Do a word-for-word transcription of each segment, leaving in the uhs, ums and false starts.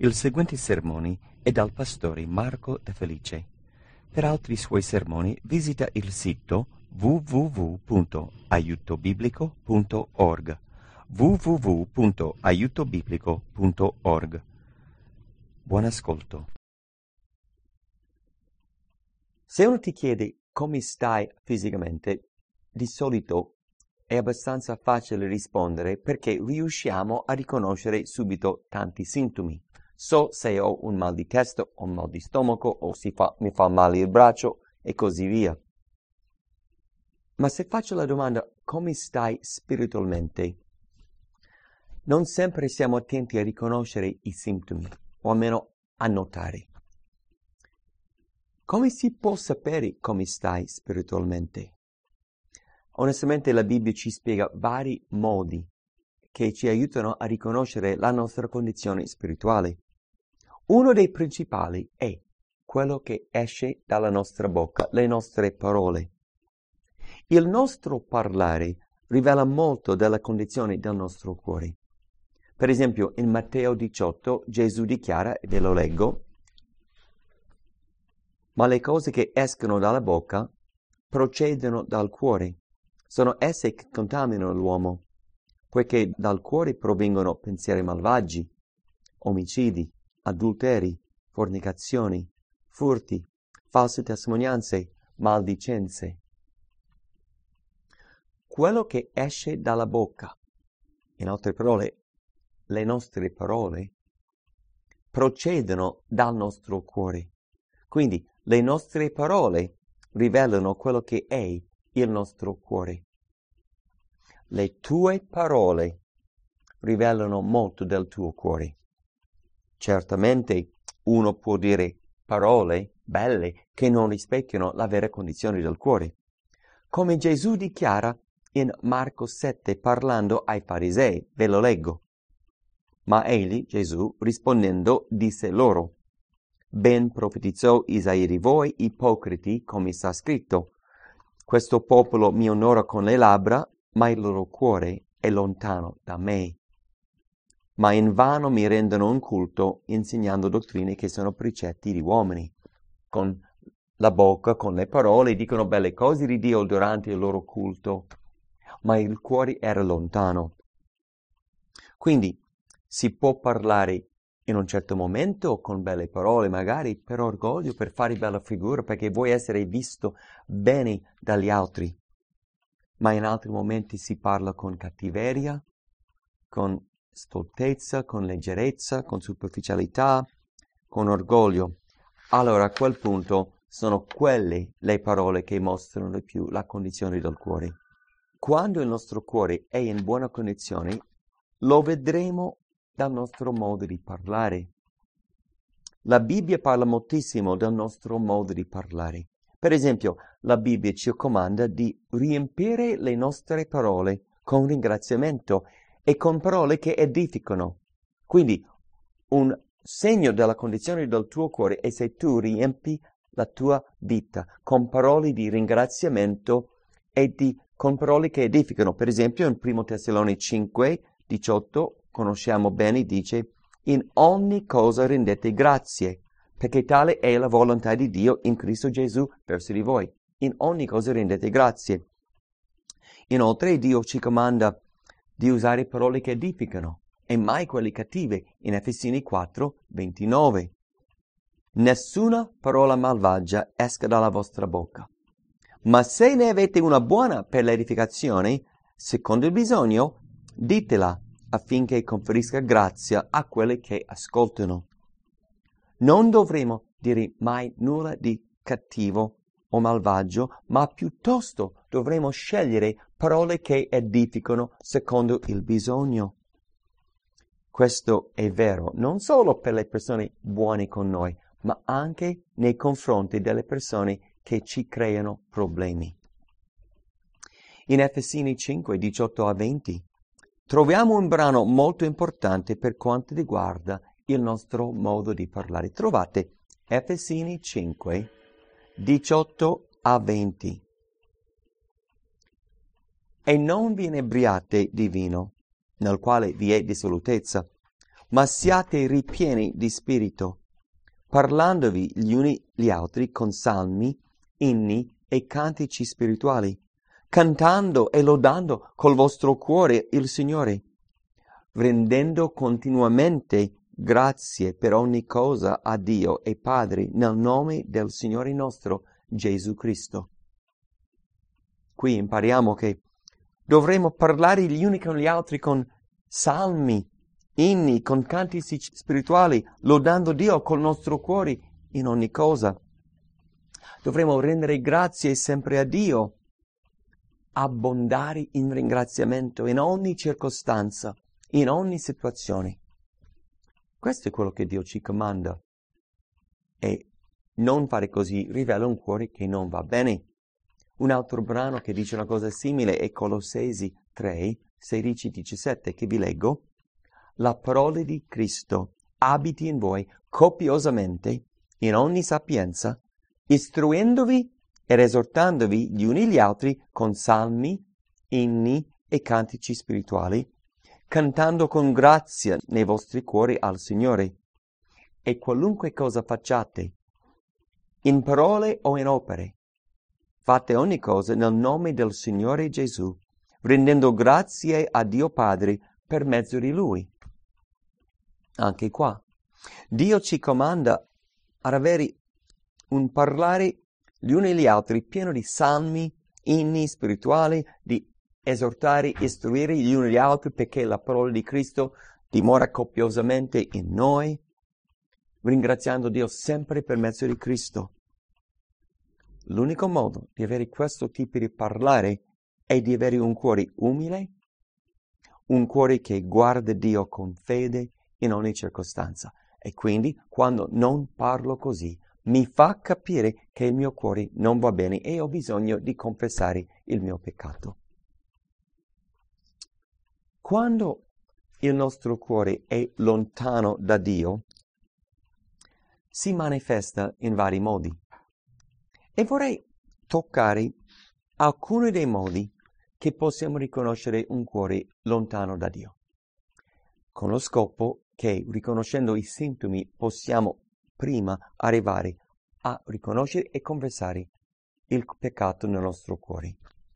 Il seguente sermone è dal pastore Marco De Felice. Per altri suoi sermoni visita il sito w w w punto aiuto biblico punto org w w w punto aiuto biblico punto org. Buon ascolto. Se uno ti chiede come stai fisicamente, di solito è abbastanza facile rispondere perché riusciamo a riconoscere subito tanti sintomi. So se ho un mal di testa o un mal di stomaco o si fa, mi fa male il braccio e così via. Ma se faccio la domanda come stai spiritualmente, non sempre siamo attenti a riconoscere i sintomi, o almeno a notare. Come si può sapere come stai spiritualmente? Onestamente la Bibbia ci spiega vari modi che ci aiutano a riconoscere la nostra condizione spirituale. Uno dei principali è quello che esce dalla nostra bocca, le nostre parole. Il nostro parlare rivela molto della condizione del nostro cuore. Per esempio, in Matteo diciotto Gesù dichiara, e ve lo leggo, ma le cose che escono dalla bocca procedono dal cuore. Sono esse che contaminano l'uomo, poiché dal cuore provengono pensieri malvagi, omicidi, adulteri, fornicazioni, furti, false testimonianze, maldicenze. Quello che esce dalla bocca, in altre parole, le nostre parole, procedono dal nostro cuore. Quindi le nostre parole rivelano quello che è il nostro cuore. Le tue parole rivelano molto del tuo cuore. Certamente uno può dire parole belle che non rispecchiano la vera condizione del cuore. Come Gesù dichiara in Marco sette parlando ai farisei, ve lo leggo. Ma egli, Gesù, rispondendo, disse loro, ben profetizzò Isaia di voi, ipocriti, come sta scritto. Questo popolo mi onora con le labbra, ma il loro cuore è lontano da me. Ma invano mi rendono un culto insegnando dottrine che sono precetti di uomini. Con la bocca, con le parole, dicono belle cose di Dio durante il loro culto, ma il cuore era lontano. Quindi si può parlare in un certo momento con belle parole, magari per orgoglio, per fare bella figura, perché vuoi essere visto bene dagli altri. Ma in altri momenti si parla con cattiveria, con stoltezza, con leggerezza, con superficialità, con orgoglio. Allora a quel punto sono quelle le parole che mostrano di più la condizione del cuore. Quando il nostro cuore è in buona condizione, lo vedremo dal nostro modo di parlare. La Bibbia parla moltissimo del nostro modo di parlare. Per esempio, la Bibbia ci comanda di riempire le nostre parole con ringraziamento e con parole che edificano. Quindi, un segno della condizione del tuo cuore è se tu riempi la tua vita con parole di ringraziamento e di, con parole che edificano. Per esempio, in primo Tessalonici cinque, diciotto, conosciamo bene, dice, in ogni cosa rendete grazie, perché tale è la volontà di Dio in Cristo Gesù verso di voi. In ogni cosa rendete grazie. Inoltre Dio ci comanda di usare parole che edificano e mai quelle cattive, in Efesini quattro, ventinove. Nessuna parola malvagia esca dalla vostra bocca, ma se ne avete una buona per l'edificazione, secondo il bisogno, ditela affinché conferisca grazia a quelli che ascoltano. Non dovremo dire mai nulla di cattivo o malvagio, ma piuttosto dovremo scegliere parole che edificano secondo il bisogno. Questo è vero non solo per le persone buone con noi, ma anche nei confronti delle persone che ci creano problemi. In Efesini cinque, diciotto a venti, troviamo un brano molto importante per quanto riguarda il nostro modo di parlare. Trovate Efesini cinque, diciotto a venti. E non vi inebriate di vino, nel quale vi è dissolutezza, ma siate ripieni di spirito, parlandovi gli uni gli altri con salmi, inni e cantici spirituali, cantando e lodando col vostro cuore il Signore, rendendo continuamente grazie per ogni cosa a Dio e Padre nel nome del Signore nostro Gesù Cristo. Qui impariamo che dovremo parlare gli uni con gli altri con salmi, inni, con cantici spirituali, lodando Dio col nostro cuore in ogni cosa. Dovremo rendere grazie sempre a Dio, abbondare in ringraziamento in ogni circostanza, in ogni situazione. Questo è quello che Dio ci comanda. E non fare così rivela un cuore che non va bene. Un altro brano che dice una cosa simile è Colossesi tre, sedici diciassette, che vi leggo. La parola di Cristo abiti in voi copiosamente in ogni sapienza, istruendovi ed esortandovi gli uni gli altri con salmi, inni e cantici spirituali, cantando con grazia nei vostri cuori al Signore. E qualunque cosa facciate, in parole o in opere, fate ogni cosa nel nome del Signore Gesù, rendendo grazie a Dio Padre per mezzo di Lui. Anche qua, Dio ci comanda ad avere un parlare gli uni agli altri pieno di salmi, inni spirituali, di esortare, istruire gli uni agli altri, perché la parola di Cristo dimora copiosamente in noi, ringraziando Dio sempre per mezzo di Cristo. L'unico modo di avere questo tipo di parlare è di avere un cuore umile, un cuore che guarda Dio con fede in ogni circostanza. E quindi, quando non parlo così, mi fa capire che il mio cuore non va bene e ho bisogno di confessare il mio peccato. Quando il nostro cuore è lontano da Dio, si manifesta in vari modi. E vorrei toccare alcuni dei modi che possiamo riconoscere un cuore lontano da Dio, con lo scopo che, riconoscendo i sintomi, possiamo prima arrivare a riconoscere e confessare il peccato nel nostro cuore.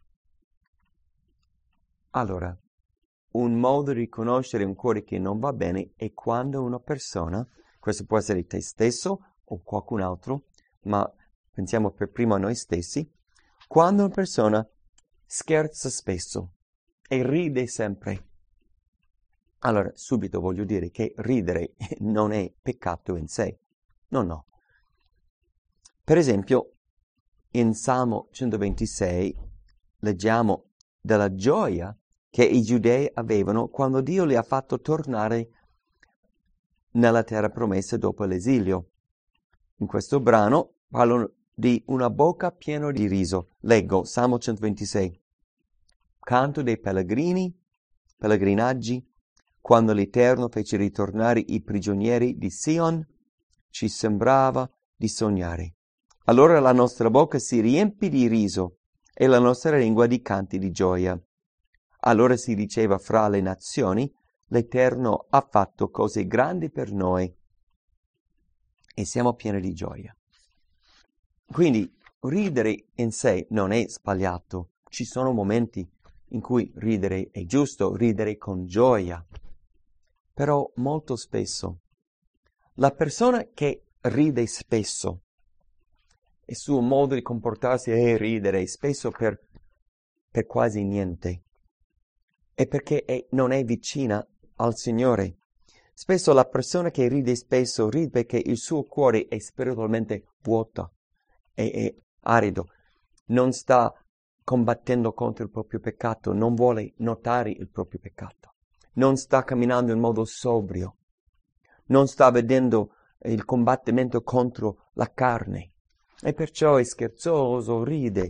Allora, un modo di riconoscere un cuore che non va bene è quando una persona, questo può essere te stesso o qualcun altro, ma pensiamo per prima a noi stessi, quando una persona scherza spesso e ride sempre. Allora, subito voglio dire che ridere non è peccato in sé. No, no. Per esempio, in Salmo centoventisei leggiamo della gioia che i giudei avevano quando Dio li ha fatto tornare nella terra promessa dopo l'esilio. In questo brano parlano di una bocca piena di riso. Leggo Salmo centoventisei. Canto dei pellegrini, pellegrinaggi, quando l'Eterno fece ritornare i prigionieri di Sion, ci sembrava di sognare. Allora la nostra bocca si riempì di riso e la nostra lingua di canti di gioia. Allora si diceva fra le nazioni, l'Eterno ha fatto cose grandi per noi e siamo pieni di gioia. Quindi ridere in sé non è sbagliato. Ci sono momenti in cui ridere è giusto, ridere con gioia. Però molto spesso la persona che ride spesso, il suo modo di comportarsi è ridere spesso per, per quasi niente, è perché è, non è vicina al Signore. Spesso la persona che ride spesso ride perché il suo cuore è spiritualmente vuoto, è, è arido, non sta combattendo contro il proprio peccato, non vuole notare il proprio peccato, non sta camminando in modo sobrio, non sta vedendo il combattimento contro la carne e perciò è scherzoso, ride.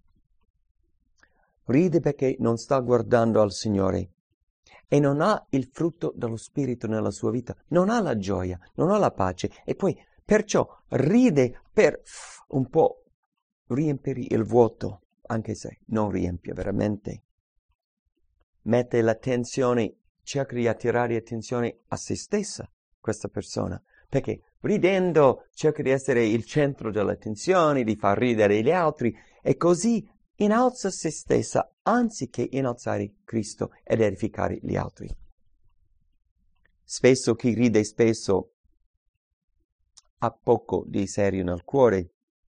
Ride perché non sta guardando al Signore e non ha il frutto dello Spirito nella sua vita, non ha la gioia, non ha la pace e poi perciò ride per un po' riempire il vuoto, anche se non riempie veramente. Mette l'attenzione cerca di attirare attenzione a se stessa, questa persona, perché ridendo cerca di essere il centro dell'attenzione, di far ridere gli altri, e così innalza se stessa anziché innalzare Cristo ed edificare gli altri. Spesso chi ride spesso ha poco di serio nel cuore.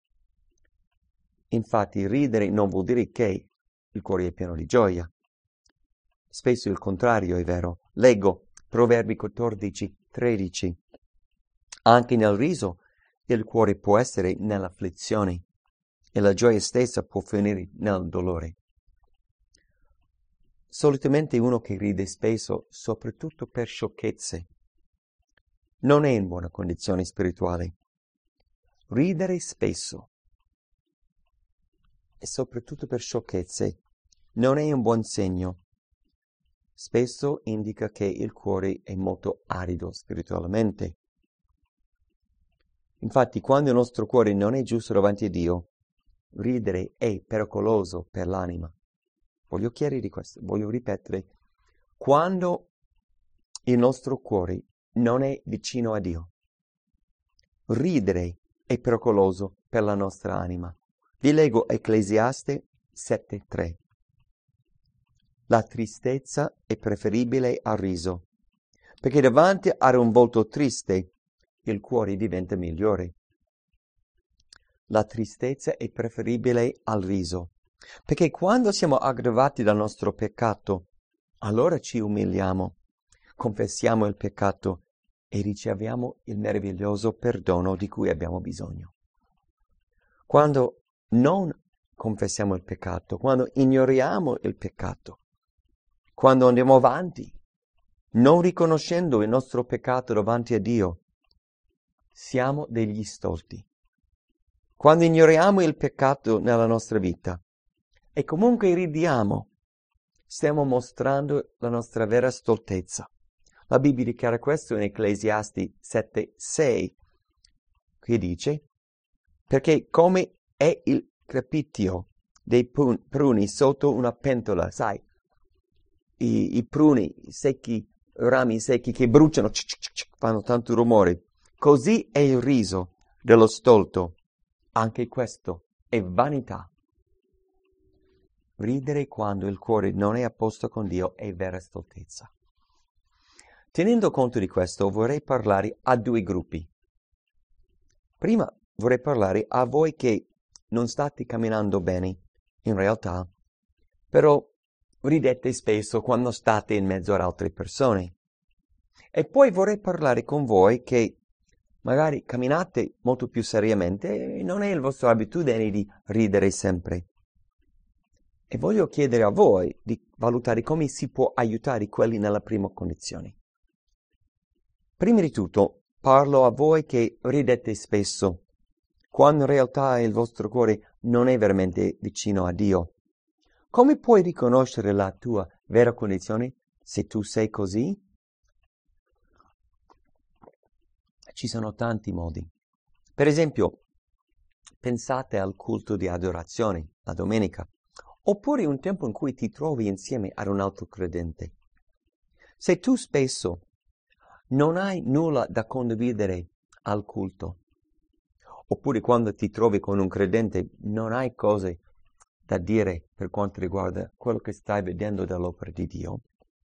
Infatti ridere non vuol dire che il cuore è pieno di gioia. Spesso il contrario è vero. Leggo Proverbi quattordici, tredici. Anche nel riso il cuore può essere nell'afflizione e la gioia stessa può finire nel dolore. Solitamente uno che ride spesso, soprattutto per sciocchezze, non è in buona condizione spirituale. Ridere spesso, e soprattutto per sciocchezze, non è un buon segno. Spesso indica che il cuore è molto arido spiritualmente. Infatti, quando il nostro cuore non è giusto davanti a Dio, ridere è pericoloso per l'anima. Voglio chiarire questo, voglio ripetere. Quando il nostro cuore non è vicino a Dio, ridere è pericoloso per la nostra anima. Vi leggo Ecclesiaste sette tre. La tristezza è preferibile al riso, perché davanti ad un volto triste il cuore diventa migliore. La tristezza è preferibile al riso, perché quando siamo aggravati dal nostro peccato, allora ci umiliamo, confessiamo il peccato e riceviamo il meraviglioso perdono di cui abbiamo bisogno. Quando non confessiamo il peccato, quando ignoriamo il peccato, quando andiamo avanti, non riconoscendo il nostro peccato davanti a Dio, siamo degli stolti. Quando ignoriamo il peccato nella nostra vita e comunque ridiamo, stiamo mostrando la nostra vera stoltezza. La Bibbia dichiara questo in Ecclesiasti sette sei, che dice: perché come è il crepitio dei pruni sotto una pentola, sai, i, i pruni secchi, rami secchi che bruciano, cic, cic, cic, fanno tanto rumore, così è il riso dello stolto. Anche questo è vanità. Ridere quando il cuore non è a posto con Dio è vera stoltezza. Tenendo conto di questo, vorrei parlare a due gruppi. Prima vorrei parlare a voi che non state camminando bene, in realtà, però ridete spesso quando state in mezzo ad altre persone. E poi vorrei parlare con voi che magari camminate molto più seriamente e non è la vostra abitudine di ridere sempre. E voglio chiedere a voi di valutare come si può aiutare quelli nella prima condizione. Prima di tutto, parlo a voi che ridete spesso, quando in realtà il vostro cuore non è veramente vicino a Dio. Come puoi riconoscere la tua vera condizione se tu sei così? Ci sono tanti modi. Per esempio, pensate al culto di adorazione, la domenica, oppure un tempo in cui ti trovi insieme ad un altro credente. Se tu spesso non hai nulla da condividere al culto, oppure quando ti trovi con un credente non hai cose da dire per quanto riguarda quello che stai vedendo dall'opera di Dio,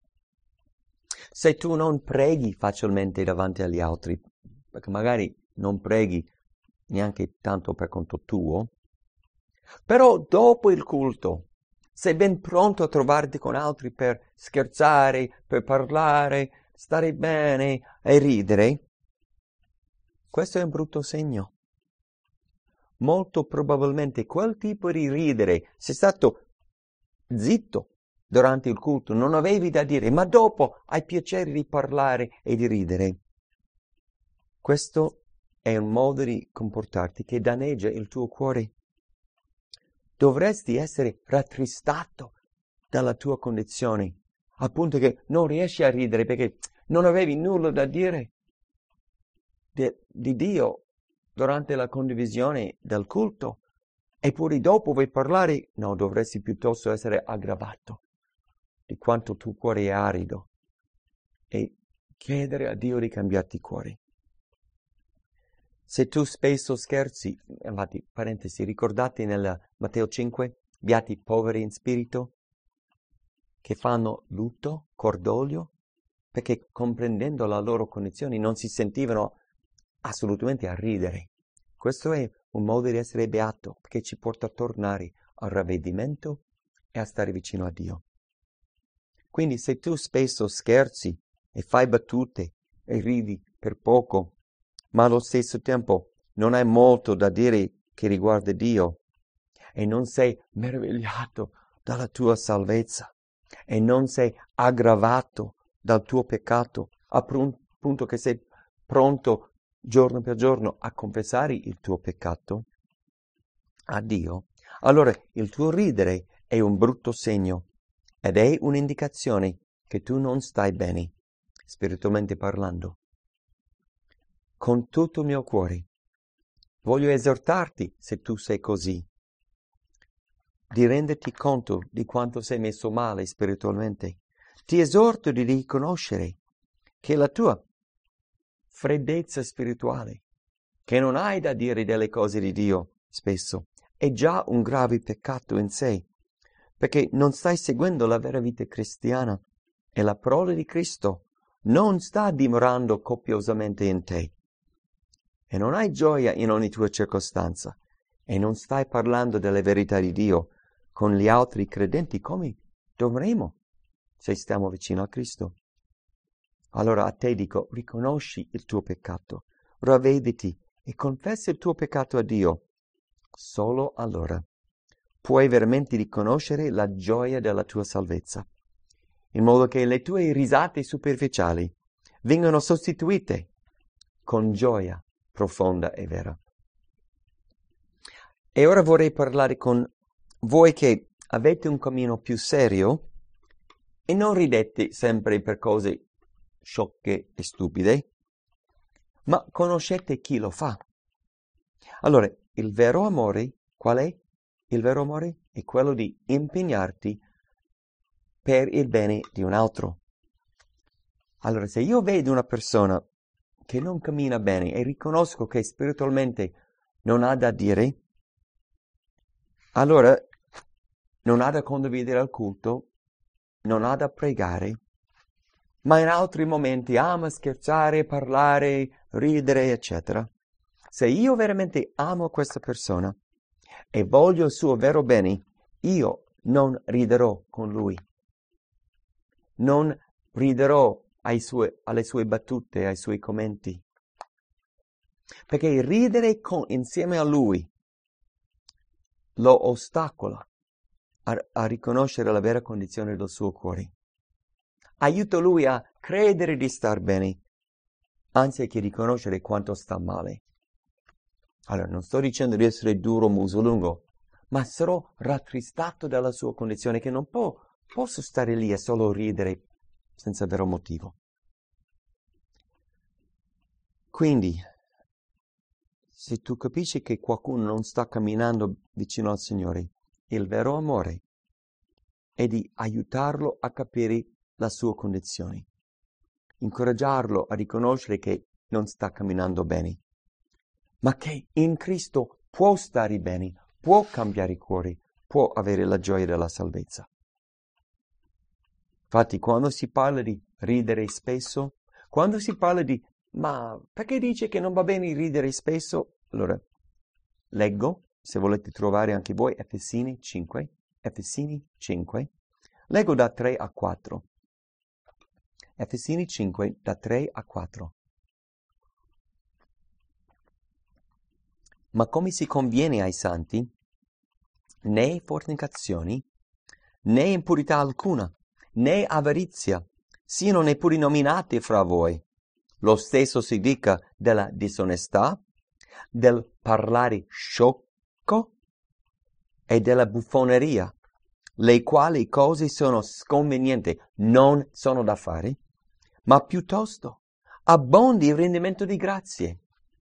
se tu non preghi facilmente davanti agli altri, perché magari non preghi neanche tanto per conto tuo, però dopo il culto sei ben pronto a trovarti con altri per scherzare, per parlare, stare bene e ridere, questo è un brutto segno. Molto probabilmente quel tipo di ridere, sei stato zitto durante il culto, non avevi da dire, ma dopo hai piacere di parlare e di ridere. Questo è un modo di comportarti che danneggia il tuo cuore. Dovresti essere rattristato dalla tua condizione, appunto che non riesci a ridere perché non avevi nulla da dire di, di Dio durante la condivisione del culto, eppure dopo vuoi parlare, no, dovresti piuttosto essere aggravato di quanto il tuo cuore è arido. e chiedere a Dio di cambiarti il cuore. Se tu spesso scherzi, infatti, parentesi, ricordate nel Matteo cinque, beati i poveri in spirito, che fanno lutto, cordoglio, perché comprendendo la loro condizione non si sentivano assolutamente a ridere. Questo è un modo di essere beato, perché ci porta a tornare al ravvedimento e a stare vicino a Dio. Quindi se tu spesso scherzi e fai battute e ridi per poco, ma allo stesso tempo non hai molto da dire che riguarda Dio e non sei meravigliato dalla tua salvezza e non sei aggravato dal tuo peccato, a punto che sei pronto giorno per giorno a confessare il tuo peccato a Dio, allora il tuo ridere è un brutto segno ed è un'indicazione che tu non stai bene, spiritualmente parlando. Con tutto il mio cuore voglio esortarti, se tu sei così, di renderti conto di quanto sei messo male spiritualmente. Ti esorto di riconoscere che la tua freddezza spirituale, che non hai da dire delle cose di Dio spesso, è già un grave peccato in sé, perché non stai seguendo la vera vita cristiana e la parola di Cristo non sta dimorando copiosamente in te. E non hai gioia in ogni tua circostanza e non stai parlando delle verità di Dio con gli altri credenti come dovremo se stiamo vicino a Cristo. Allora a te dico, riconosci il tuo peccato, ravvediti e confessa il tuo peccato a Dio. Solo allora puoi veramente riconoscere la gioia della tua salvezza, in modo che le tue risate superficiali vengano sostituite con gioia profonda e vera. E ora vorrei parlare con voi che avete un cammino più serio e non ridete sempre per cose sciocche e stupide, ma conoscete chi lo fa. Allora, il vero amore, qual è? Il vero amore è quello di impegnarti per il bene di un altro. Allora, se io vedo una persona che non cammina bene e riconosco che spiritualmente non ha da dire, allora non ha da condividere al culto, non ha da pregare, ma in altri momenti ama scherzare, parlare, ridere, eccetera. Se io veramente amo questa persona e voglio il suo vero bene, io non riderò con lui. Non riderò ai sue, alle sue battute, ai suoi commenti. Perché ridere con, insieme a lui lo ostacola a, a riconoscere la vera condizione del suo cuore. Aiuta lui a credere di star bene, anziché riconoscere quanto sta male. Allora, non sto dicendo di essere duro, muso lungo, ma sarò rattristato dalla sua condizione, che non può, posso stare lì e solo ridere senza vero motivo. Quindi, se tu capisci che qualcuno non sta camminando vicino al Signore, il vero amore è di aiutarlo a capire la sua condizione, incoraggiarlo a riconoscere che non sta camminando bene, ma che in Cristo può stare bene, può cambiare il cuore, può avere la gioia della salvezza. Infatti, quando si parla di ridere spesso, quando si parla di ma perché dice che non va bene ridere spesso? Allora, leggo, se volete trovare anche voi, Efesini cinque, Efesini cinque, leggo da tre a quattro. Efesini cinque, da tre a quattro. Ma come si conviene ai santi, né fornicazioni, né impurità alcuna, né avarizia, siano neppure nominate fra voi. Lo stesso si dica della disonestà, del parlare sciocco e della buffoneria, le quali cose sono sconvenienti, non sono da fare, ma piuttosto abbondi il rendimento di grazie.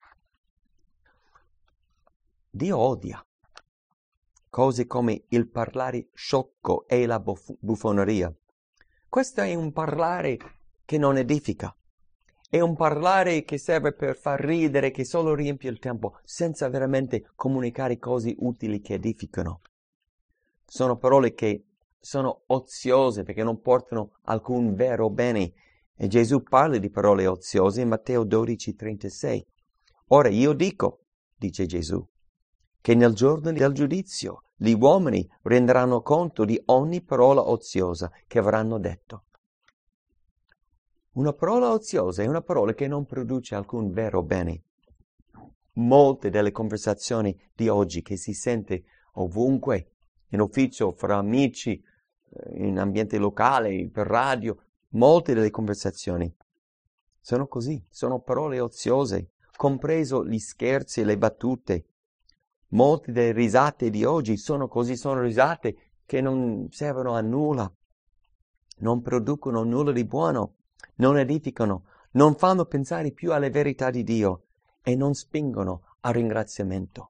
Dio odia cose come il parlare sciocco e la buff- buffoneria. Questo è un parlare che non edifica. È un parlare che serve per far ridere, che solo riempie il tempo, senza veramente comunicare cose utili che edificano. Sono parole che sono oziose perché non portano alcun vero bene. E Gesù parla di parole oziose in Matteo dodici trentasei. Ora io dico, dice Gesù, che nel giorno del giudizio gli uomini renderanno conto di ogni parola oziosa che avranno detto. Una parola oziosa è una parola che non produce alcun vero bene. Molte delle conversazioni di oggi che si sente ovunque, in ufficio, fra amici, in ambiente locale, per radio, molte delle conversazioni sono così, sono parole oziose, compreso gli scherzi e le battute. Molte delle risate di oggi sono così, sono risate che non servono a nulla, non producono nulla di buono, non edificano, non fanno pensare più alle verità di Dio e non spingono al ringraziamento.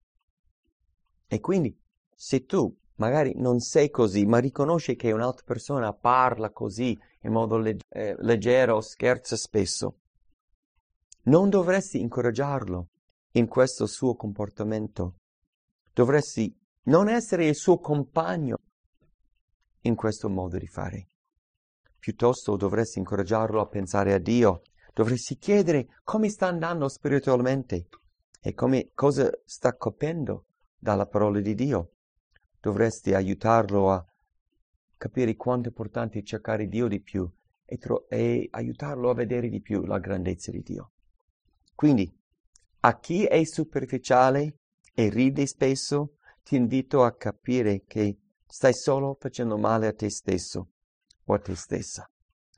E quindi, se tu magari non sei così, ma riconosci che un'altra persona parla così, in modo leg- eh, leggero o scherza spesso, non dovresti incoraggiarlo in questo suo comportamento. Dovresti non essere il suo compagno in questo modo di fare. Piuttosto dovresti incoraggiarlo a pensare a Dio. Dovresti chiedere come sta andando spiritualmente e come, cosa sta capendo dalla parola di Dio. Dovresti aiutarlo a capire quanto è importante cercare Dio di più e, tro- e aiutarlo a vedere di più la grandezza di Dio. Quindi, a chi è superficiale e ride spesso, ti invito a capire che stai solo facendo male a te stesso o a te stessa.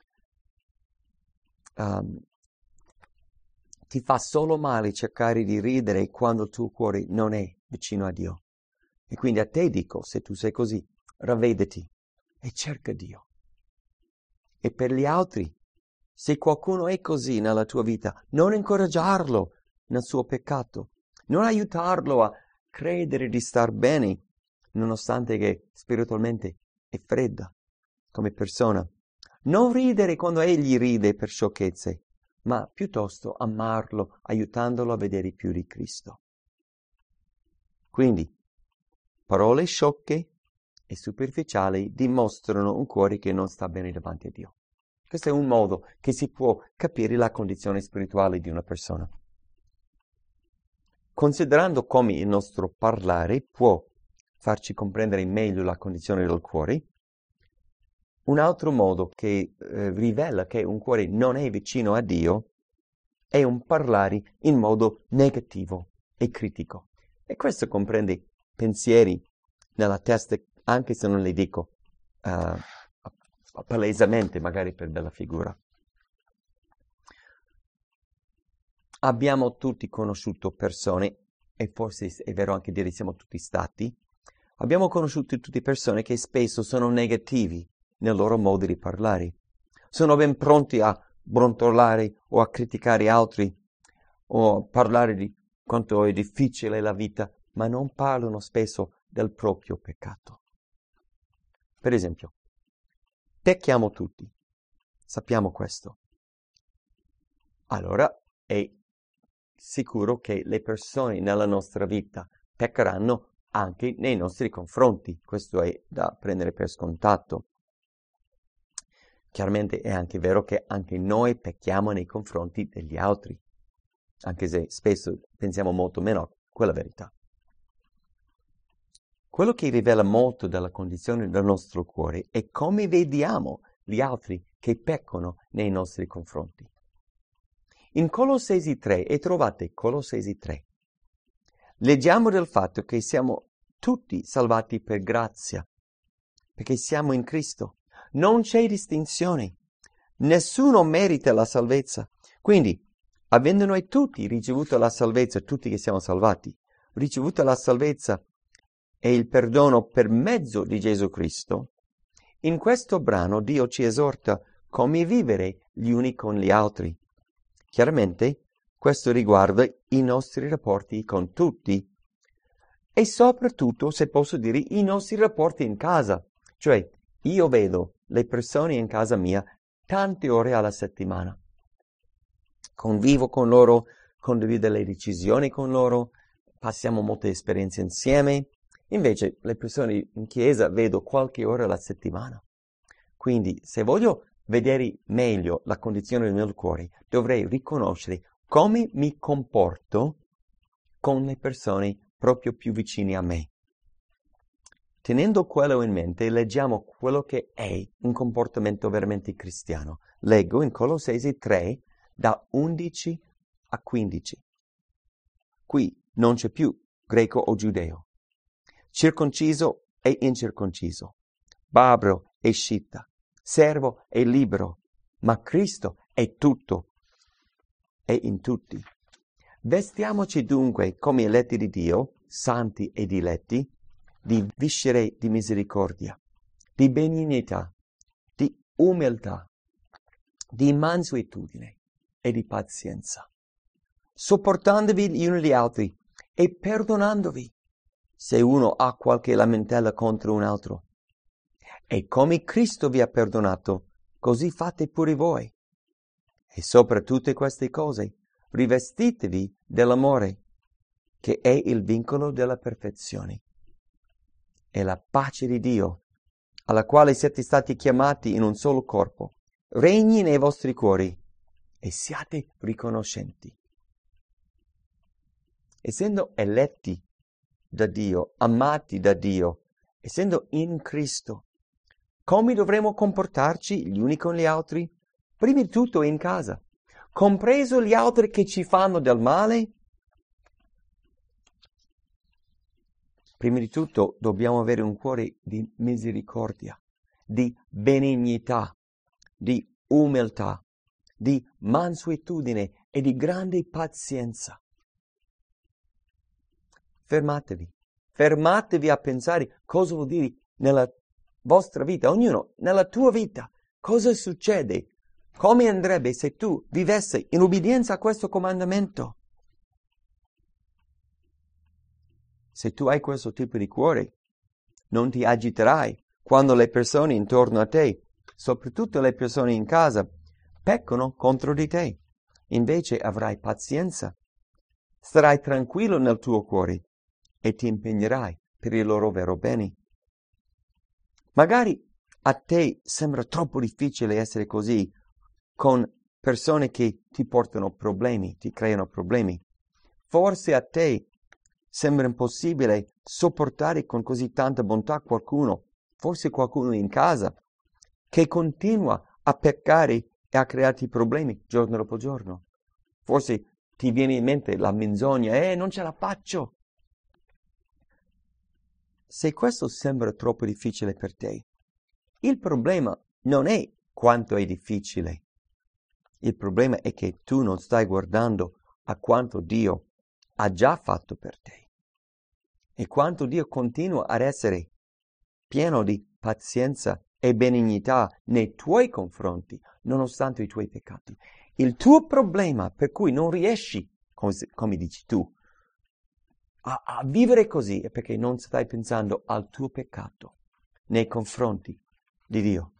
Um, ti fa solo male cercare di ridere quando il tuo cuore non è vicino a Dio. E quindi a te dico, se tu sei così, ravvediti e cerca Dio. E per gli altri, se qualcuno è così nella tua vita, non incoraggiarlo nel suo peccato, non aiutarlo a credere di star bene, nonostante che spiritualmente è fredda come persona. Non ridere quando egli ride per sciocchezze, ma piuttosto amarlo, aiutandolo a vedere più di Cristo. Quindi, parole sciocche e superficiali dimostrano un cuore che non sta bene davanti a Dio. Questo è un modo che si può capire la condizione spirituale di una persona. Considerando come il nostro parlare può farci comprendere meglio la condizione del cuore, un altro modo che eh, rivela che un cuore non è vicino a Dio è un parlare in modo negativo e critico. E questo comprende pensieri nella testa, anche se non li dico uh, palesemente, magari per bella figura. Abbiamo tutti conosciuto persone, e forse è vero anche dire siamo tutti stati, abbiamo conosciuto tutte persone che spesso sono negativi nel loro modo di parlare. Sono ben pronti a brontolare o a criticare altri o a parlare di quanto è difficile la vita, ma non parlano spesso del proprio peccato. Per esempio, pecchiamo tutti, sappiamo questo. Allora è sicuro che le persone nella nostra vita peccheranno anche nei nostri confronti, questo è da prendere per scontato. Chiaramente è anche vero che anche noi pecchiamo nei confronti degli altri, anche se spesso pensiamo molto meno a quella verità. Quello che rivela molto della condizione del nostro cuore è come vediamo gli altri che peccano nei nostri confronti. In Colossesi tre, e trovate Colossesi tre, leggiamo del fatto che siamo tutti salvati per grazia, perché siamo in Cristo. Non c'è distinzione. Nessuno merita la salvezza. Quindi, avendo noi tutti ricevuto la salvezza, tutti che siamo salvati, ricevuto la salvezza e il perdono per mezzo di Gesù Cristo, in questo brano Dio ci esorta come vivere gli uni con gli altri. Chiaramente, questo riguarda i nostri rapporti con tutti e soprattutto, se posso dire, i nostri rapporti in casa. Cioè, io vedo le persone in casa mia tante ore alla settimana. Convivo con loro, condivido le decisioni con loro, passiamo molte esperienze insieme. Invece le persone in chiesa vedo qualche ora alla settimana. Quindi se voglio vedere meglio la condizione del mio cuore, dovrei riconoscere come mi comporto con le persone proprio più vicine a me. Tenendo quello in mente, leggiamo quello che è un comportamento veramente cristiano. Leggo in Colossesi tre, da undici a quindici. Qui non c'è più greco o giudeo, circonciso e incirconciso, barbaro e scita, servo e libero, ma Cristo è tutto e in tutti. Vestiamoci dunque come eletti di Dio, santi e diletti, di viscere di misericordia, di benignità, di umiltà, di mansuetudine e di pazienza, sopportandovi gli uni gli altri e perdonandovi se uno ha qualche lamentela contro un altro. E come Cristo vi ha perdonato, così fate pure voi. E sopra tutte queste cose, rivestitevi dell'amore, che è il vincolo della perfezione. E la pace di Dio, alla quale siete stati chiamati in un solo corpo, regni nei vostri cuori e siate riconoscenti. Essendo eletti da Dio, amati da Dio, essendo in Cristo, come dovremo comportarci gli uni con gli altri? Prima di tutto in casa, compreso gli altri che ci fanno del male. Prima di tutto dobbiamo avere un cuore di misericordia, di benignità, di umiltà, di mansuetudine e di grande pazienza. Fermatevi, fermatevi a pensare cosa vuol dire nella vostra vita, ognuno nella tua vita, cosa succede, come andrebbe se tu vivessi in obbedienza a questo comandamento. Se tu hai questo tipo di cuore, non ti agiterai quando le persone intorno a te, soprattutto le persone in casa, peccano contro di te. Invece avrai pazienza, starai tranquillo nel tuo cuore e ti impegnerai per il loro vero bene. Magari a te sembra troppo difficile essere così con persone che ti portano problemi, ti creano problemi. Forse a te sembra impossibile sopportare con così tanta bontà qualcuno, forse qualcuno in casa, che continua a peccare e a crearti problemi giorno dopo giorno. Forse ti viene in mente la menzogna, eh, non ce la faccio. Se questo sembra troppo difficile per te, il problema non è quanto è difficile. Il problema è che tu non stai guardando a quanto Dio ha già fatto per te e quanto Dio continua ad essere pieno di pazienza e benignità nei tuoi confronti, nonostante i tuoi peccati. Il tuo problema per cui non riesci, come, come dici tu, a, a vivere così è perché non stai pensando al tuo peccato nei confronti di Dio.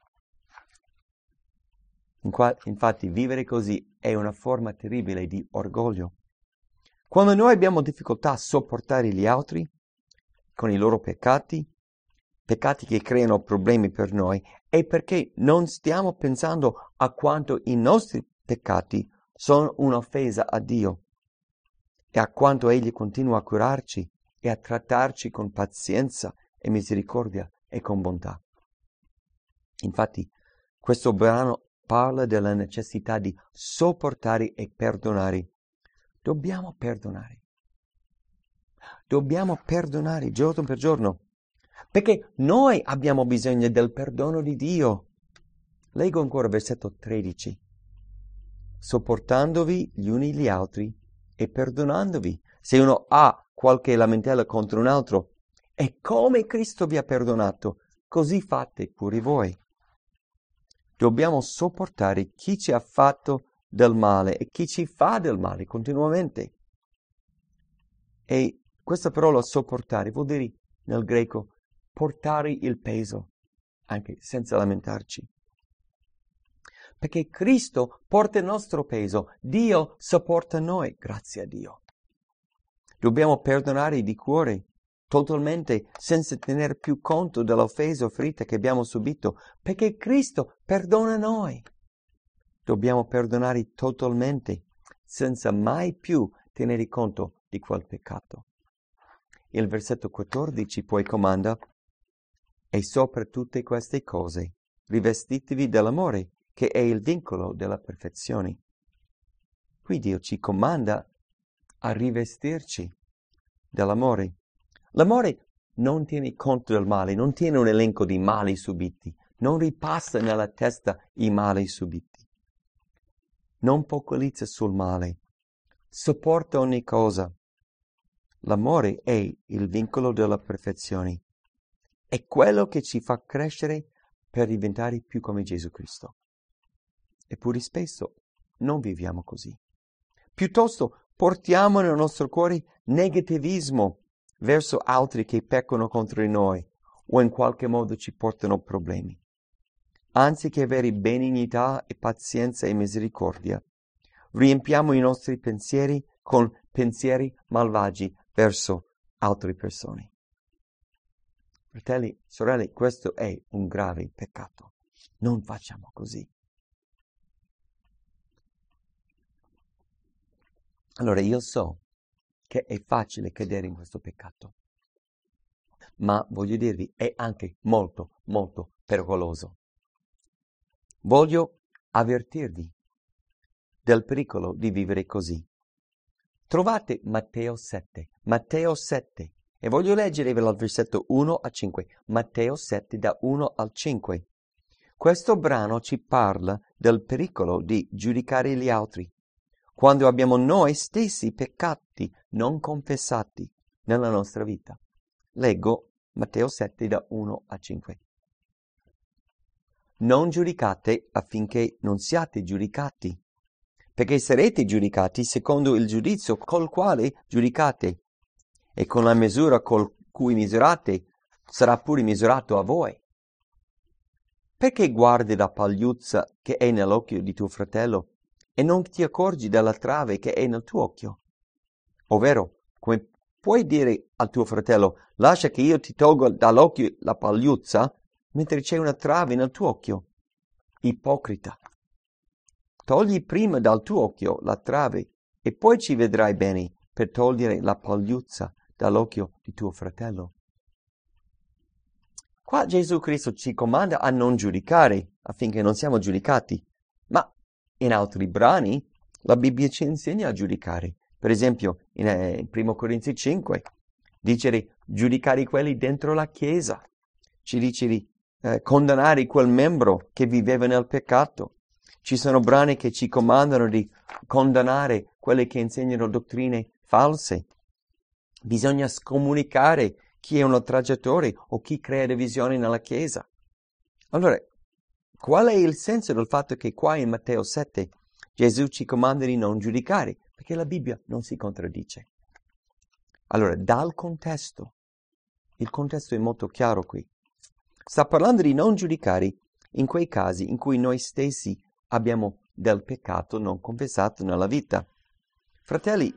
In qua, infatti vivere così è una forma terribile di orgoglio. Quando noi abbiamo difficoltà a sopportare gli altri con i loro peccati, peccati che creano problemi per noi, è perché non stiamo pensando a quanto i nostri peccati sono un'offesa a Dio e a quanto Egli continua a curarci e a trattarci con pazienza e misericordia e con bontà. Infatti, questo brano parla della necessità di sopportare e perdonare. Dobbiamo perdonare. Dobbiamo perdonare giorno per giorno, perché noi abbiamo bisogno del perdono di Dio. Leggo ancora versetto tredici. Sopportandovi gli uni gli altri e perdonandovi se uno ha qualche lamentela contro un altro, e come Cristo vi ha perdonato, così fate pure voi. Dobbiamo sopportare chi ci ha fatto del male e chi ci fa del male continuamente. E questa parola sopportare vuol dire nel greco portare il peso, anche senza lamentarci. perché Cristo porta il nostro peso, Dio sopporta noi, grazie a Dio. Dobbiamo perdonare di cuore, totalmente, senza tener più conto dell'offesa o ferita che abbiamo subito, perché Cristo perdona noi. Dobbiamo perdonare totalmente, senza mai più tenere conto di quel peccato. Il versetto quattordici poi comanda: e sopra tutte queste cose rivestitevi dell'amore, che è il vincolo della perfezione. Qui Dio ci comanda a rivestirci dell'amore. L'amore non tiene conto del male, non tiene un elenco di mali subiti, non ripassa nella testa i mali subiti, non focalizza sul male, sopporta ogni cosa. L'amore è il vincolo della perfezione, è quello che ci fa crescere per diventare più come Gesù Cristo. Eppure spesso non viviamo così. Piuttosto portiamo nel nostro cuore negativismo verso altri che peccano contro di noi o in qualche modo ci portano problemi. Anziché avere benignità e pazienza e misericordia, riempiamo i nostri pensieri con pensieri malvagi verso altre persone. Fratelli, sorelle, questo è un grave peccato. Non facciamo così. Allora io so che è facile cadere in questo peccato, ma voglio dirvi, è anche molto, molto pericoloso. Voglio avvertirvi del pericolo di vivere così. Trovate Matteo sette, Matteo sette, e voglio leggervi dal versetto uno a cinque, Matteo sette da uno al cinque. Questo brano ci parla del pericolo di giudicare gli altri, quando abbiamo noi stessi peccati non confessati nella nostra vita. Leggo Matteo sette da uno a cinque. Non giudicate affinché non siate giudicati, perché sarete giudicati secondo il giudizio col quale giudicate, e con la misura col cui misurate sarà pure misurato a voi. Perché guardi la pagliuzza che è nell'occhio di tuo fratello e non ti accorgi della trave che è nel tuo occhio? Ovvero, come puoi dire al tuo fratello: lascia che io ti tolgo dall'occhio la pagliuzza, mentre c'è una trave nel tuo occhio? Ipocrita! Togli prima dal tuo occhio la trave e poi ci vedrai bene per togliere la pagliuzza dall'occhio di tuo fratello. Qua Gesù Cristo ci comanda a non giudicare affinché non siamo giudicati, ma in altri brani la Bibbia ci insegna a giudicare. Per esempio in, eh, in primo Corinzi cinque dice di giudicare quelli dentro la Chiesa, ci dice di eh, condannare quel membro che viveva nel peccato. Ci sono brani che ci comandano di condannare quelli che insegnano dottrine false. Bisogna scomunicare chi è un oltraggiatore o chi crea divisioni nella Chiesa. Allora, qual è il senso del fatto che qua in Matteo sette Gesù ci comanda di non giudicare? Perché la Bibbia non si contraddice. Allora, dal contesto, il contesto è molto chiaro qui. Sta parlando di non giudicare in quei casi in cui noi stessi abbiamo del peccato non confessato nella vita. Fratelli,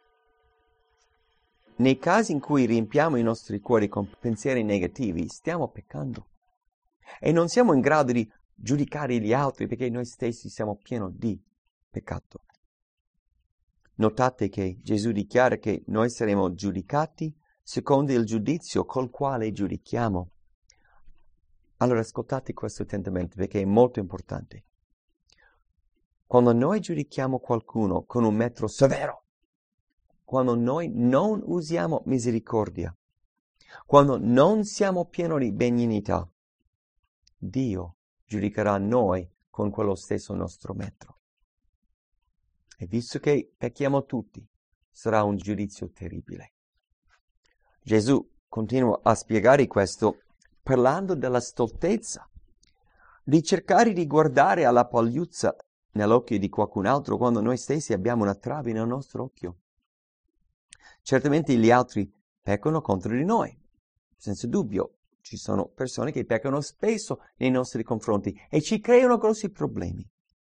nei casi in cui riempiamo i nostri cuori con pensieri negativi, stiamo peccando. E non siamo in grado di giudicare gli altri perché noi stessi siamo pieni di peccato. Notate che Gesù dichiara che noi saremo giudicati secondo il giudizio col quale giudichiamo. Allora ascoltate questo attentamente perché è molto importante. Quando noi giudichiamo qualcuno con un metro severo, quando noi non usiamo misericordia, quando non siamo pieni di benignità, Dio giudicherà noi con quello stesso nostro metro. E visto che pecchiamo tutti, sarà un giudizio terribile. Gesù continua a spiegare questo parlando della stoltezza, di cercare di guardare alla pagliuzza nell'occhio di qualcun altro quando noi stessi abbiamo una trave nel nostro occhio. Certamente gli altri peccano contro di noi, senza dubbio. Ci sono persone che peccano spesso nei nostri confronti e ci creano grossi problemi.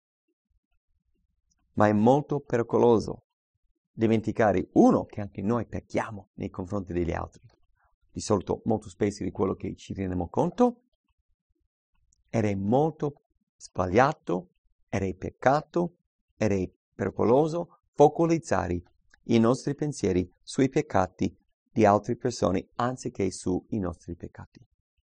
ma è molto pericoloso dimenticare, uno, che anche noi pecchiamo nei confronti degli altri. Di solito, molto spesso di quello che ci rendiamo conto, ed è molto sbagliato, ed è peccato, ed è pericoloso focalizzare i nostri pensieri sui peccati di altre persone anziché sui nostri peccati.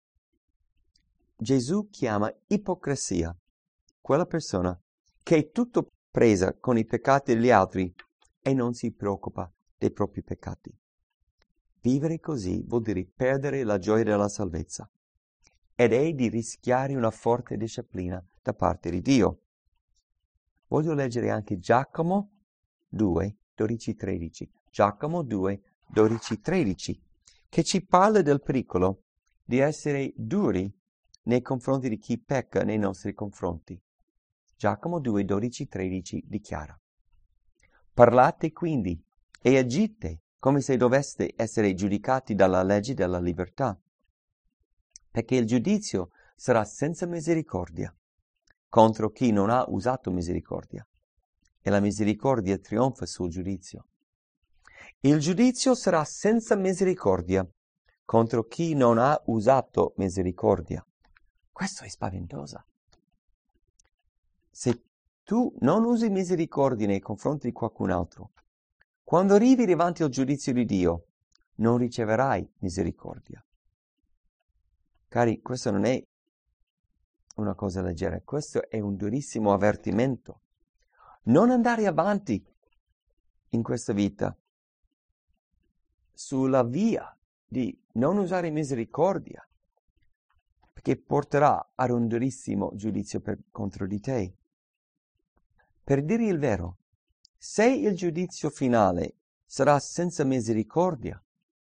Gesù chiama ipocrisia quella persona che è tutto presa con i peccati degli altri e non si preoccupa dei propri peccati. Vivere così vuol dire perdere la gioia della salvezza ed è di rischiare una forte disciplina da parte di Dio. Voglio leggere anche Giacomo due, dodici tredici. Giacomo due, dodici tredici, che ci parla del pericolo di essere duri nei confronti di chi pecca nei nostri confronti. Giacomo due, dodici tredici dichiara: parlate quindi e agite come se doveste essere giudicati dalla legge della libertà, perché il giudizio sarà senza misericordia contro chi non ha usato misericordia, e la misericordia trionfa sul giudizio. Il giudizio sarà senza misericordia contro chi non ha usato misericordia. Questo è spaventoso. Se tu non usi misericordia nei confronti di qualcun altro, quando arrivi davanti al giudizio di Dio, non riceverai misericordia. Cari, questo non è una cosa leggera, questo è un durissimo avvertimento. Non andare avanti in questa vita sulla via di non usare misericordia, perché porterà ad un durissimo giudizio per, contro di te. Per dire il vero, se il giudizio finale sarà senza misericordia,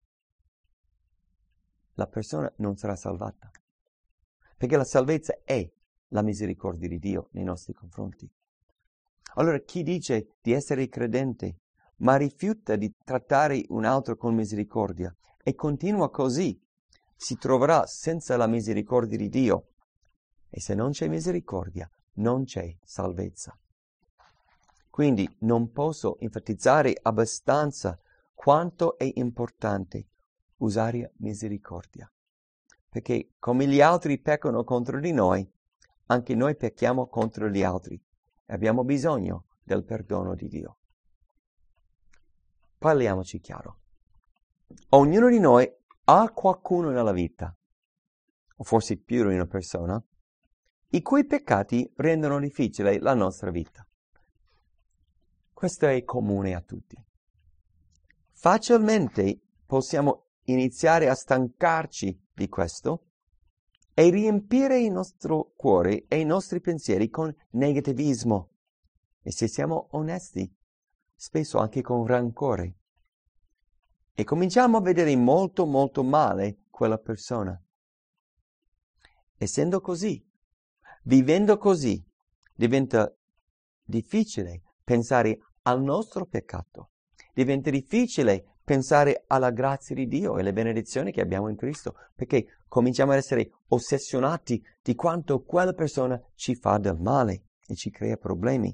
la persona non sarà salvata, perché la salvezza è la misericordia di Dio nei nostri confronti. Allora chi dice di essere credente, ma rifiuta di trattare un altro con misericordia e continua così, si troverà senza la misericordia di Dio. E se non c'è misericordia, non c'è salvezza. Quindi non posso enfatizzare abbastanza quanto è importante usare misericordia. Perché come gli altri peccano contro di noi, anche noi pecchiamo contro gli altri. E abbiamo bisogno del perdono di Dio. Parliamoci chiaro. Ognuno di noi ha qualcuno nella vita, o forse più di una persona, i cui peccati rendono difficile la nostra vita. Questo è comune a tutti. Facilmente possiamo iniziare a stancarci di questo e riempire il nostro cuore e i nostri pensieri con negativismo. E se siamo onesti, spesso anche con rancore. E cominciamo a vedere molto molto male quella persona. Essendo così, vivendo così, diventa difficile pensare al nostro peccato. Diventa difficile pensare alla grazia di Dio e le benedizioni che abbiamo in Cristo, perché cominciamo ad essere ossessionati di quanto quella persona ci fa del male e ci crea problemi.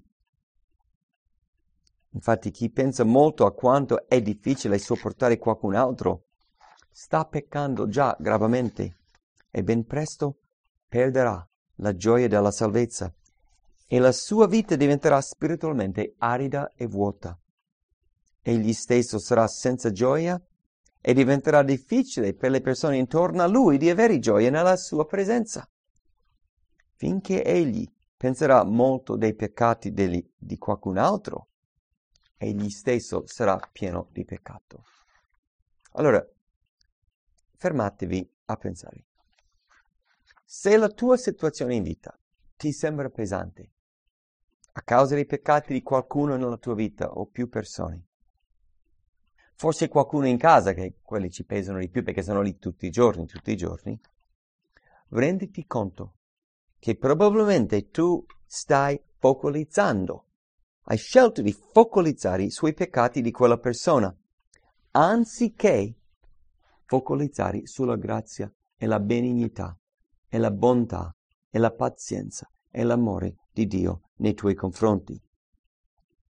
Infatti chi pensa molto a quanto è difficile sopportare qualcun altro sta peccando già gravemente e ben presto perderà la gioia della salvezza e la sua vita diventerà spiritualmente arida e vuota. Egli stesso sarà senza gioia e diventerà difficile per le persone intorno a lui di avere gioia nella sua presenza. Finché egli penserà molto dei peccati degli, di qualcun altro, egli stesso sarà pieno di peccato. Allora, fermatevi a pensare. Se la tua situazione in vita ti sembra pesante, a causa dei peccati di qualcuno nella tua vita o più persone, forse qualcuno in casa, che quelli ci pesano di più perché sono lì tutti i giorni, tutti i giorni, renditi conto che probabilmente tu stai focalizzando, hai scelto di focalizzare sui peccati di quella persona, anziché focalizzare sulla grazia e la benignità e la bontà e la pazienza e l'amore di Dio nei tuoi confronti.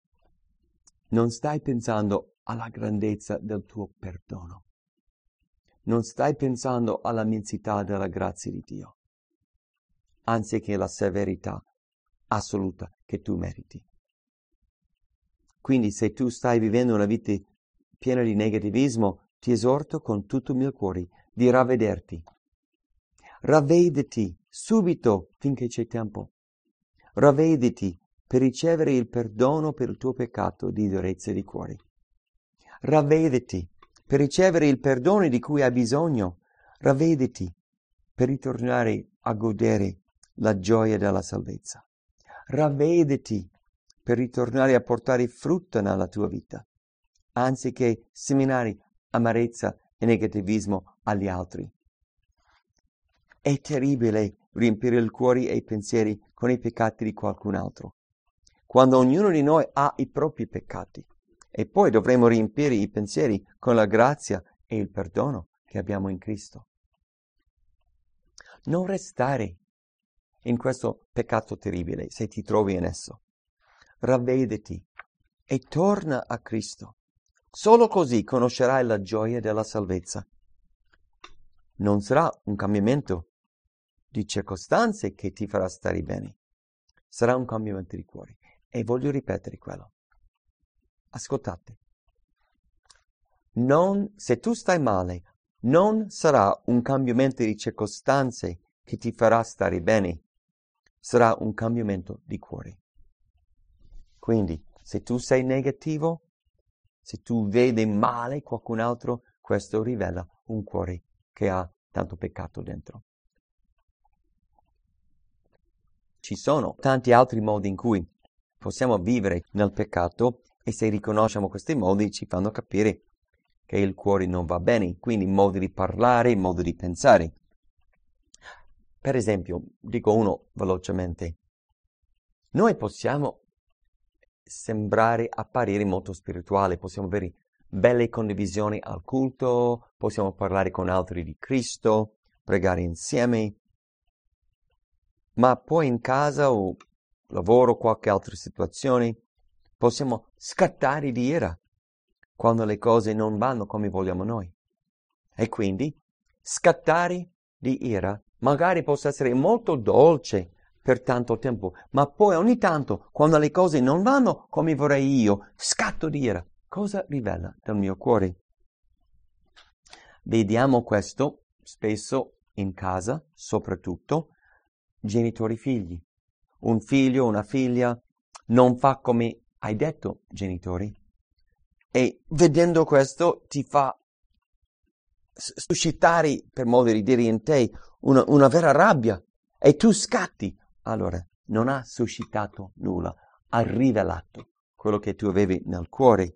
non stai pensando alla grandezza del tuo perdono. Non stai pensando all'immensità della grazia di Dio, anziché la severità assoluta che tu meriti. Quindi se tu stai vivendo una vita piena di negativismo, ti esorto con tutto il mio cuore di ravvederti. Ravvediti subito finché c'è tempo. Ravvediti per ricevere il perdono per il tuo peccato di durezza di cuore. Ravvediti per ricevere il perdono di cui hai bisogno. Ravvediti per ritornare a godere la gioia della salvezza. Ravvediti per ritornare a portare frutto nella tua vita, anziché seminare amarezza e negativismo agli altri. È terribile riempire il cuore e i pensieri con i peccati di qualcun altro, quando ognuno di noi ha i propri peccati, e poi dovremo riempire i pensieri con la grazia e il perdono che abbiamo in Cristo. Non restare in questo peccato terribile se ti trovi in esso. Ravvediti e torna a Cristo. Solo così conoscerai la gioia della salvezza. Non sarà un cambiamento di circostanze che ti farà stare bene. Sarà un cambiamento di cuore. E voglio ripetere quello. Ascoltate. Non, se tu stai male, non sarà un cambiamento di circostanze che ti farà stare bene. Sarà un cambiamento di cuore. Quindi, se tu sei negativo, se tu vedi male qualcun altro, questo rivela un cuore che ha tanto peccato dentro. Ci sono tanti altri modi in cui possiamo vivere nel peccato e se riconosciamo questi modi ci fanno capire che il cuore non va bene, quindi modi di parlare, modi di pensare. Per esempio, dico uno velocemente, noi possiamo sembrare, apparire molto spirituali, possiamo avere belle condivisioni al culto, possiamo parlare con altri di Cristo, pregare insieme, ma poi in casa o lavoro o qualche altra situazione possiamo scattare di ira quando le cose non vanno come vogliamo noi. E quindi scattare di ira magari possa essere molto dolce per tanto tempo, ma poi ogni tanto, quando le cose non vanno come vorrei io, scatto di ira. Cosa rivela del mio cuore? Vediamo questo spesso in casa, soprattutto genitori figli. Un figlio, una figlia non fa come hai detto, genitori, e vedendo questo ti fa suscitare, per modo di dire in te, una, una vera rabbia e tu scatti. Allora, non ha suscitato nulla, ha rivelato quello che tu avevi nel cuore.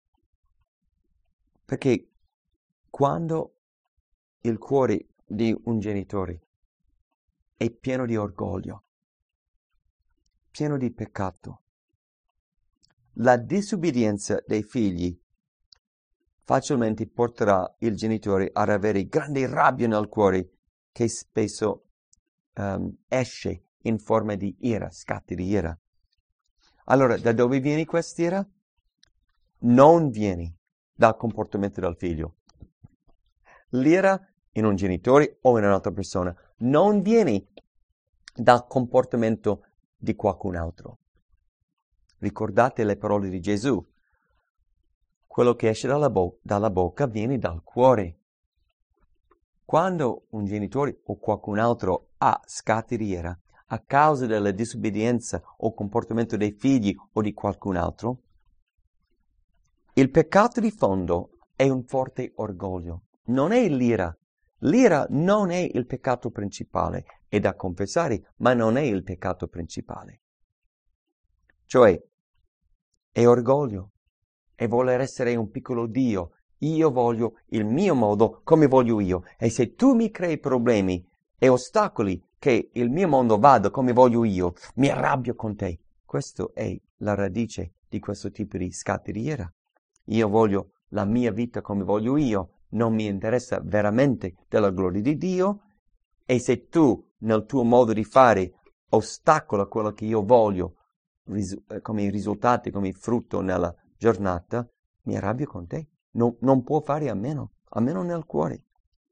Perché quando il cuore di un genitore è pieno di orgoglio, pieno di peccato, la disobbedienza dei figli facilmente porterà il genitore ad avere grande rabbia nel cuore che spesso um, esce in forma di ira, scatti di ira. Allora, da dove viene quest'ira? Non viene dal comportamento del figlio. L'ira in un genitore o in un'altra persona non viene dal comportamento di qualcun altro. Ricordate le parole di Gesù. Quello che esce dalla, bo- dalla bocca viene dal cuore. Quando un genitore o qualcun altro ha scatti di ira a causa della disobbedienza o comportamento dei figli o di qualcun altro, il peccato di fondo è un forte orgoglio. Non è l'ira. L'ira non è il peccato principale. È da confessare, ma non è il peccato principale. Cioè, è orgoglio. È voler essere un piccolo Dio. Io voglio il mio modo come voglio io. E se tu mi crei problemi e ostacoli che il mio mondo vada come voglio io, mi arrabbio con te. Questa è la radice di questo tipo di scatti di ira. Io voglio la mia vita come voglio io, non mi interessa veramente della gloria di Dio, e se tu nel tuo modo di fare ostacola quello che io voglio ris- come risultati, come frutto nella giornata mi arrabbio con te. Non, non può fare a meno, a meno nel cuore.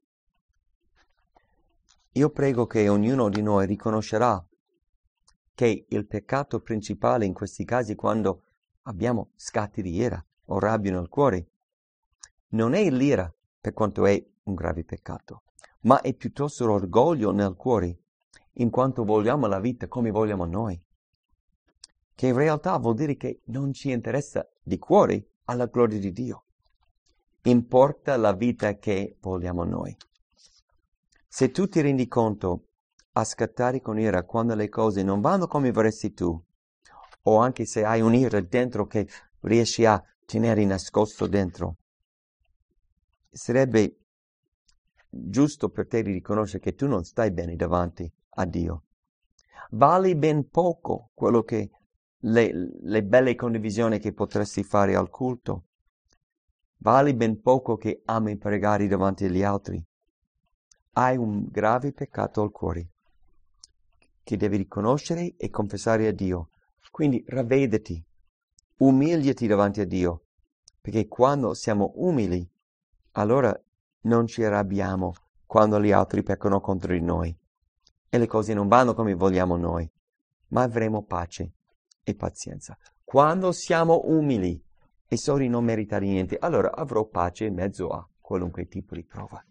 Io prego che ognuno di noi riconoscerà che il peccato principale in questi casi, quando abbiamo scatti di ira o rabbia nel cuore, non è l'ira, per quanto è un grave peccato, ma è piuttosto l'orgoglio nel cuore, in quanto vogliamo la vita come vogliamo noi, che in realtà vuol dire che non ci interessa di cuore alla gloria di Dio. Importa la vita che vogliamo noi. Se tu ti rendi conto a scattare con ira quando le cose non vanno come vorresti tu, o anche se hai un'ira dentro che riesci a tenere nascosto dentro, sarebbe giusto per te di riconoscere che tu non stai bene davanti a Dio. Vale ben poco quello che le, le belle condivisioni che potresti fare al culto. Vale ben poco che ami pregare davanti agli altri. Hai un grave peccato al cuore che devi riconoscere e confessare a Dio. Quindi ravvediti, umiliati davanti a Dio, perché quando siamo umili, allora non ci arrabbiamo quando gli altri peccano contro di noi e le cose non vanno come vogliamo noi, ma avremo pace e pazienza. Quando siamo umili e so di non meritare niente, allora avrò pace in mezzo a qualunque tipo di prova.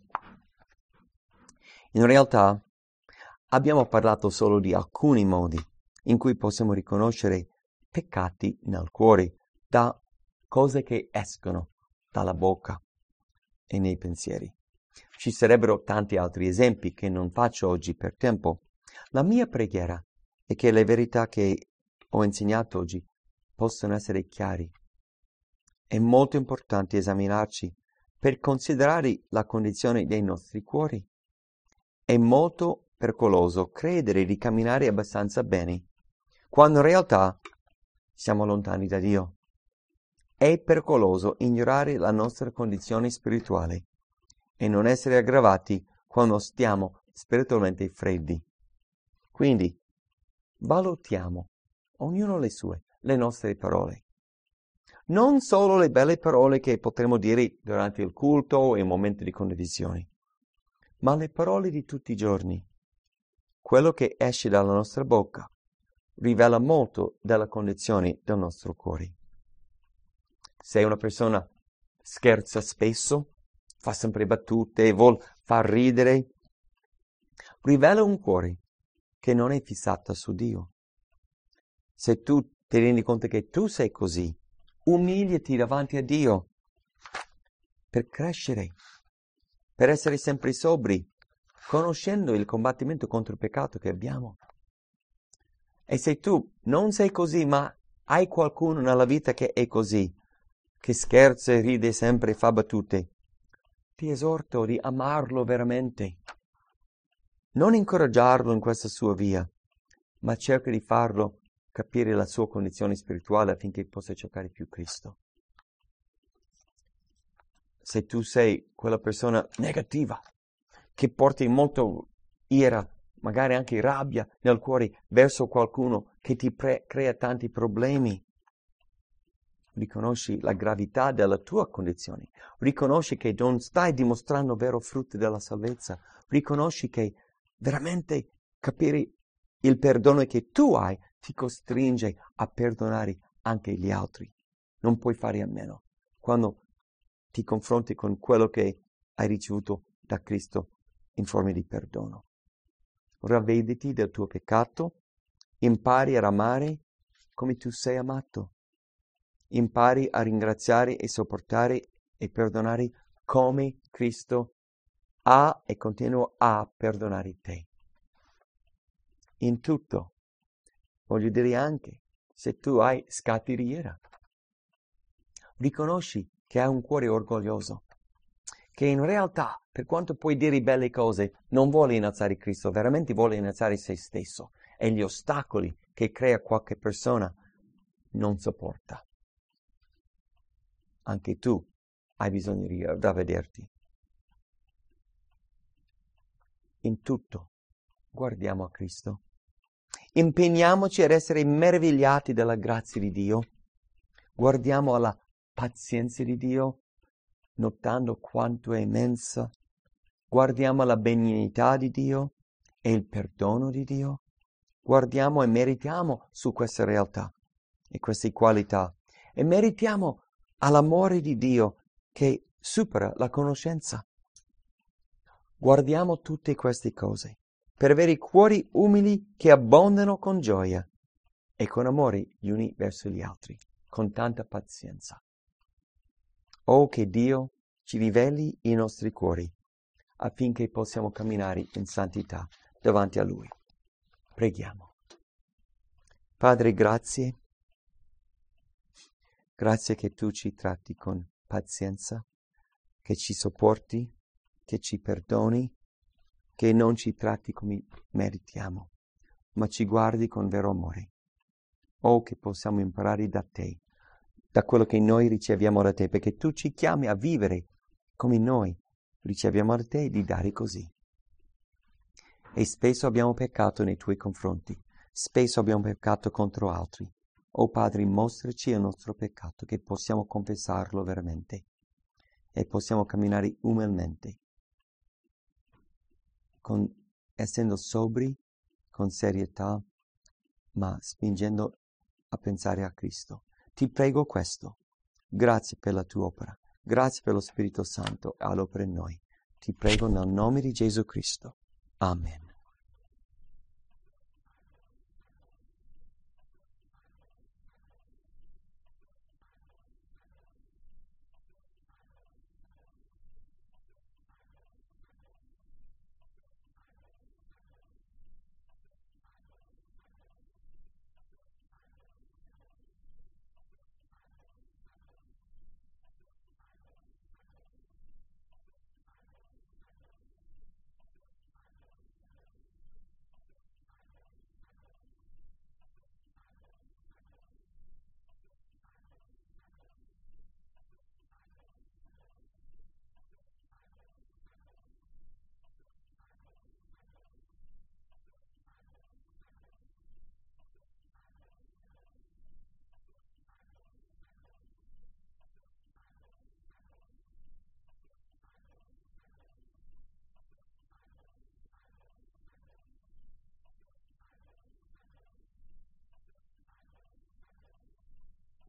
In realtà abbiamo parlato solo di alcuni modi in cui possiamo riconoscere peccati nel cuore da cose che escono dalla bocca e nei pensieri. Ci sarebbero tanti altri esempi che non faccio oggi per tempo. La mia preghiera è che le verità che ho insegnato oggi possano essere chiari. È molto importante esaminarci per considerare la condizione dei nostri cuori. È molto pericoloso credere di camminare abbastanza bene, quando in realtà siamo lontani da Dio. È pericoloso ignorare la nostra condizione spirituale e non essere aggravati quando stiamo spiritualmente freddi. Quindi, valutiamo, ognuno le sue, le nostre parole. Non solo le belle parole che potremo dire durante il culto o in momenti di condivisione, ma le parole di tutti i giorni. Quello che esce dalla nostra bocca rivela molto della condizione del nostro cuore. Se una persona scherza spesso, fa sempre battute, vuol far ridere, rivela un cuore che non è fissato su Dio. Se tu ti rendi conto che tu sei così, umiliati davanti a Dio per crescere, per essere sempre sobri, conoscendo il combattimento contro il peccato che abbiamo. E se tu non sei così, ma hai qualcuno nella vita che è così, che scherza e ride sempre e fa battute, ti esorto di amarlo veramente. Non incoraggiarlo in questa sua via, ma cerca di farlo capire la sua condizione spirituale affinché possa cercare più Cristo. Se tu sei quella persona negativa, che porti molto ira, magari anche rabbia nel cuore verso qualcuno che ti pre- crea tanti problemi, riconosci la gravità della tua condizione, riconosci che non stai dimostrando vero frutto della salvezza, riconosci che veramente capire il perdono che tu hai ti costringe a perdonare anche gli altri. Non puoi fare a meno quando ti confronti con quello che hai ricevuto da Cristo in forma di perdono. Ravvediti del tuo peccato, impari ad amare come tu sei amato. Impari a ringraziare e sopportare e perdonare come Cristo ha e continua a perdonare te. In tutto, voglio dire anche, se tu hai scatti di ira, riconosci che hai un cuore orgoglioso, che in realtà, per quanto puoi dire belle cose, non vuole innalzare Cristo, veramente vuole innalzare se stesso, e gli ostacoli che crea qualche persona non sopporta. Anche tu hai bisogno di ravvederti. In tutto guardiamo a Cristo. Impegniamoci ad essere meravigliati dalla grazia di Dio. Guardiamo alla pazienza di Dio, notando quanto è immensa. Guardiamo la benignità di Dio e il perdono di Dio. Guardiamo e meritiamo su queste realtà e queste qualità. E meritiamo all'amore di Dio che supera la conoscenza. Guardiamo tutte queste cose per avere cuori umili che abbondano con gioia e con amore gli uni verso gli altri, con tanta pazienza. Oh, che Dio ci riveli i nostri cuori affinché possiamo camminare in santità davanti a Lui. Preghiamo. Padre, grazie. Grazie che Tu ci tratti con pazienza, che ci sopporti, che ci perdoni, che non ci tratti come meritiamo, ma ci guardi con vero amore. Oh, che possiamo imparare da Te, da quello che noi riceviamo da Te, perché Tu ci chiami a vivere come noi riceviamo da Te, di dare così. E spesso abbiamo peccato nei Tuoi confronti, spesso abbiamo peccato contro altri. Oh Padre, mostraci il nostro peccato, che possiamo confessarlo veramente e possiamo camminare umilmente, con, essendo sobri, con serietà, ma spingendo a pensare a Cristo. Ti prego questo. Grazie per la Tua opera. Grazie per lo Spirito Santo all'opera in noi. Ti prego nel nome di Gesù Cristo. Amen.